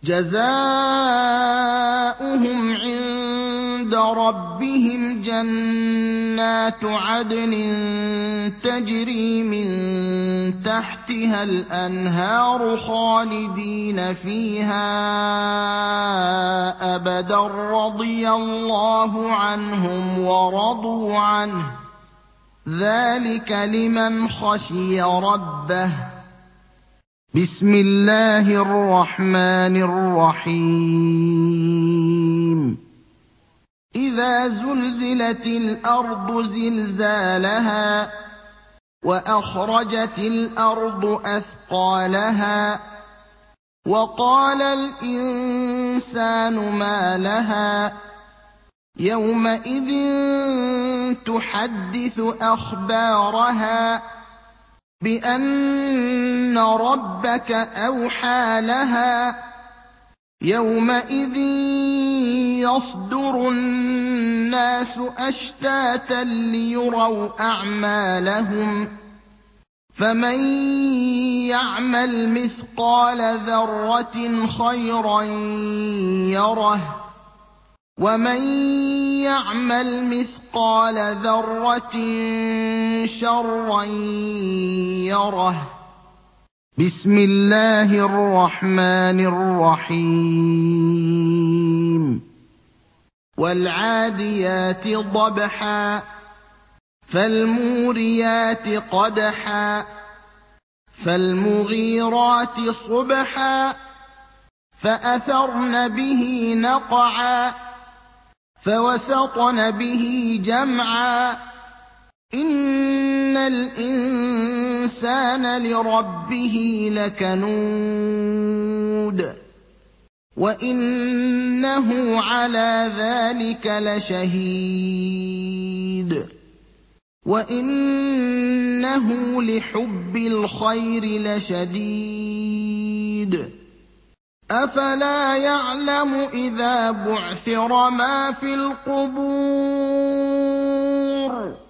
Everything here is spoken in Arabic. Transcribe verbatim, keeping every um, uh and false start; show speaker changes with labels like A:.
A: جَزَاؤُهُمْ عِندَ رَبِّهِمْ جَنَّاتُ عَدْنٍ تَجْرِي مِن تَحْتِهَا الْأَنْهَارُ خَالِدِينَ فِيهَا أَبَدًا ۖ رَّضِيَ اللَّهُ عَنْهُمْ وَرَضُوا عَنْهُ ۚ ذَٰلِكَ لِمَنْ خَشِيَ رَبَّهُ. بسم الله الرحمن الرحيم إذا زلزلت الأرض زلزالها وأخرجت الأرض أثقالها وقال الإنسان ما لها يومئذ تحدث أخبارها بأن ربك أوحى لها يومئذ يصدر الناس أشتاتا ليروا أعمالهم فمن يعمل مثقال ذرة خيرا يره ومن يعمل مثقال ذرة شرا يره. بسم الله الرحمن الرحيم والعاديات ضبحا فالموريات قدحا فالمغيرات صبحا فأثرن به نقعا فوسطن به جمعا إن الإنسان لربه لكنود وإنه على ذلك لشهيد وإنه لحب الخير لشديد أفلا يعلم إذا بعثر ما في القبور